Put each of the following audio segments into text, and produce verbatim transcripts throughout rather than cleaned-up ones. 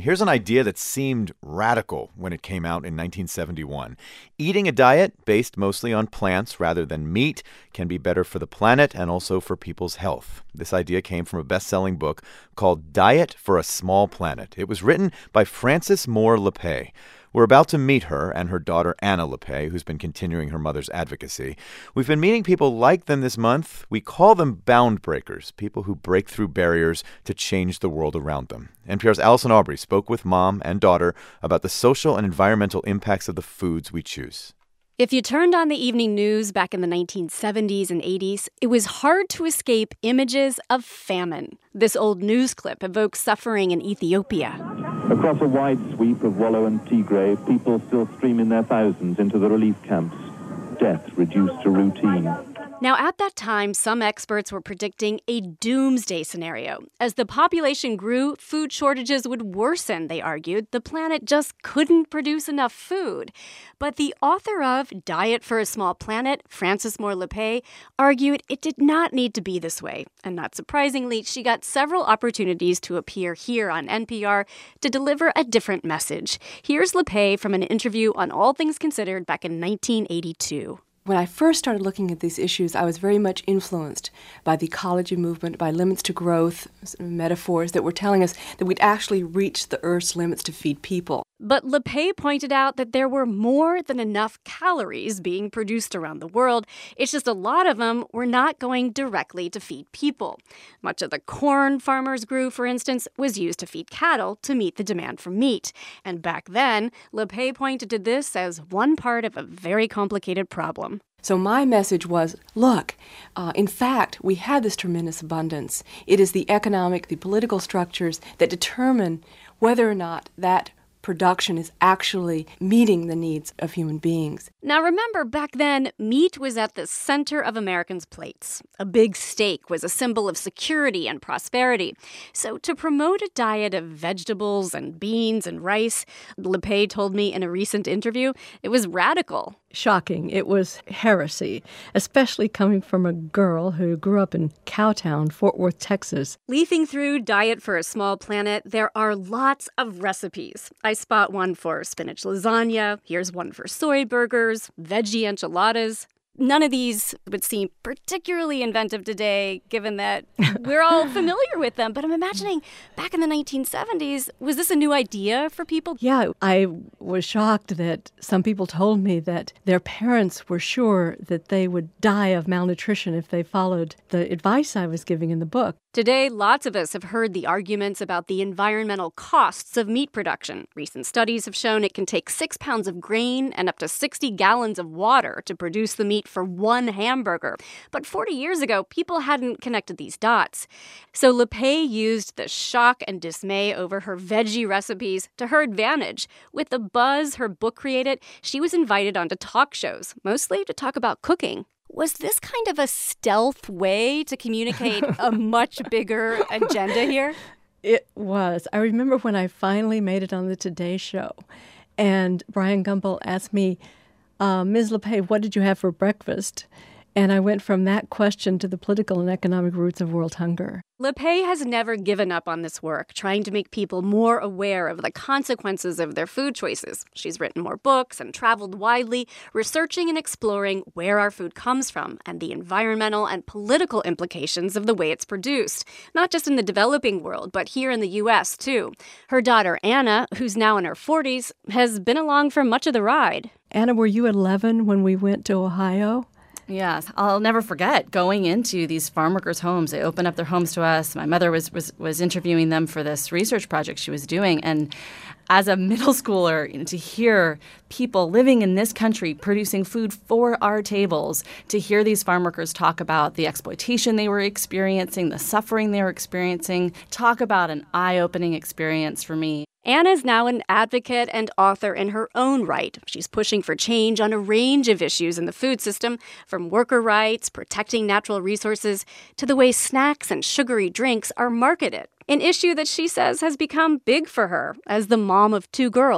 here's an idea that seemed radical when it came out in nineteen seventy-one. Eating a diet based mostly on plants rather than meat can be better for the planet and also for people's health. This idea came from a best-selling book called Diet for a Small Planet. It was written by Frances Moore Lappé. We're about to meet her and her daughter, Anna Lappé, who's been continuing her mother's advocacy. We've been meeting people like them this month. We call them bound breakers, people who break through barriers to change the world around them. N P R's Allison Aubrey spoke with mom and daughter about the social and environmental impacts of the foods we choose. If you turned on the evening news back in the nineteen seventies and eighties, it was hard to escape images of famine. This old news clip evokes suffering in Ethiopia. Across a wide sweep of Wollo and Tigray, people still stream in their thousands into the relief camps. Death reduced to routine. Now, at that time, some experts were predicting a doomsday scenario. As the population grew, food shortages would worsen, they argued. The planet just couldn't produce enough food. But the author of Diet for a Small Planet, Frances Moore Lappé, argued it did not need to be this way. And not surprisingly, she got several opportunities to appear here on N P R to deliver a different message. Here's Lappé from an interview on All Things Considered back in nineteen eighty-two. When I first started looking at these issues, I was very much influenced by the ecology movement, by limits to growth, metaphors that were telling us that we'd actually reached the Earth's limits to feed people. But Lappé pointed out that there were more than enough calories being produced around the world. It's just a lot of them were not going directly to feed people. Much of the corn farmers grew, for instance, was used to feed cattle to meet the demand for meat. And back then, Lappé pointed to this as one part of a very complicated problem. So my message was, look, uh, in fact, we have this tremendous abundance. It is the economic, the political structures that determine whether or not that production is actually meeting the needs of human beings. Now remember, back then, meat was at the center of Americans' plates. A big steak was a symbol of security and prosperity. So to promote a diet of vegetables and beans and rice, Lappé told me in a recent interview, it was radical. Shocking. It was heresy, especially coming from a girl who grew up in Cowtown, Fort Worth, Texas. Leafing through Diet for a Small Planet, there are lots of recipes. I spot one for spinach lasagna. Here's one for soy burgers, veggie enchiladas. None of these would seem particularly inventive today, given that we're all familiar with them. But I'm imagining back in the nineteen seventies, was this a new idea for people? Yeah, I was shocked that some people told me that their parents were sure that they would die of malnutrition if they followed the advice I was giving in the book. Today, lots of us have heard the arguments about the environmental costs of meat production. Recent studies have shown it can take six pounds of grain and up to sixty gallons of water to produce the meat for one hamburger. But forty years ago, people hadn't connected these dots. So Lappé used the shock and dismay over her veggie recipes to her advantage. With the buzz her book created, she was invited onto talk shows, mostly to talk about cooking. Was this kind of a stealth way to communicate a much bigger agenda here? It was. I remember when I finally made it on the Today Show, and Brian Gumbel asked me, uh, Miz Lappé, what did you have for breakfast? And I went from that question to the political and economic roots of world hunger. Lappé has never given up on this work, trying to make people more aware of the consequences of their food choices. She's written more books and traveled widely, researching and exploring where our food comes from and the environmental and political implications of the way it's produced, not just in the developing world, but here in the U S, too. Her daughter, Anna, who's now in her forties, has been along for much of the ride. Anna, were you eleven when we went to Ohio? Yes, I'll never forget going into these farm workers' homes. They opened up their homes to us. My mother was, was, was interviewing them for this research project she was doing. And as a middle schooler, you know, to hear people living in this country producing food for our tables, to hear these farm workers talk about the exploitation they were experiencing, the suffering they were experiencing, talk about an eye-opening experience for me. Anna's now an advocate and author in her own right. She's pushing for change on a range of issues in the food system, from worker rights, protecting natural resources, to the way snacks and sugary drinks are marketed. An issue that she says has become big for her as the mom of two girls.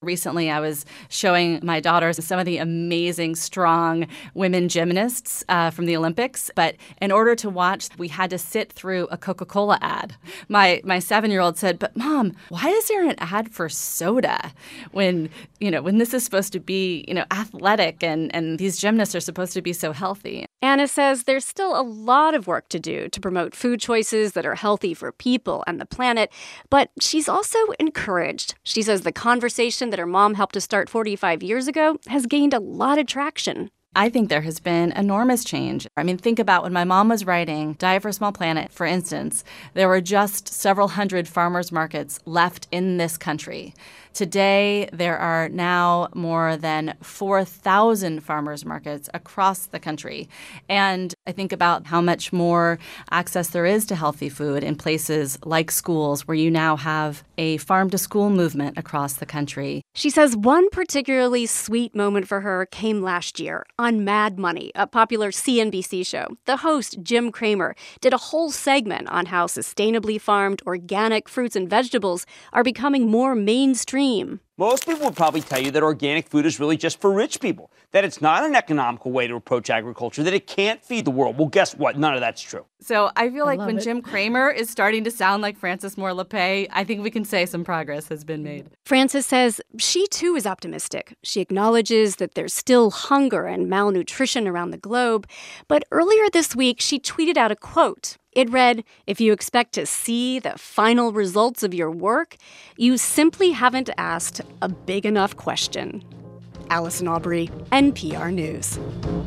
Recently, I was showing my daughters some of the amazing, strong women gymnasts uh, from the Olympics. But in order to watch, we had to sit through a Coca-Cola ad. My my seven-year-old said, "But Mom, why is there an ad for soda when you know when this is supposed to be you know athletic and and these gymnasts are supposed to be so healthy?" Anna says there's still a lot of work to do to promote food choices that are healthy for people and the planet, but she's also encouraged. She says the conversation that her mom helped to start forty-five years ago has gained a lot of traction. I think there has been enormous change. I mean, think about when my mom was writing Diet for a Small Planet, for instance, there were just several hundred farmers markets left in this country. Today, there are now more than four thousand farmers markets across the country. And I think about how much more access there is to healthy food in places like schools, where you now have a farm-to-school movement across the country. She says one particularly sweet moment for her came last year on Mad Money, a popular C N B C show. The host, Jim Cramer, did a whole segment on how sustainably farmed organic fruits and vegetables are becoming more mainstream. Most people would probably tell you that organic food is really just for rich people, that it's not an economical way to approach agriculture, that it can't feed the world. Well, guess what? None of that's true. So I feel like I when it. Jim Cramer is starting to sound like Frances Moore Lappé, I think we can say some progress has been made. Frances says she too is optimistic. She acknowledges that there's still hunger and malnutrition around the globe. But earlier this week, she tweeted out a quote. It read, "If you expect to see the final results of your work, you simply haven't asked a big enough question." Allison Aubrey, N P R News.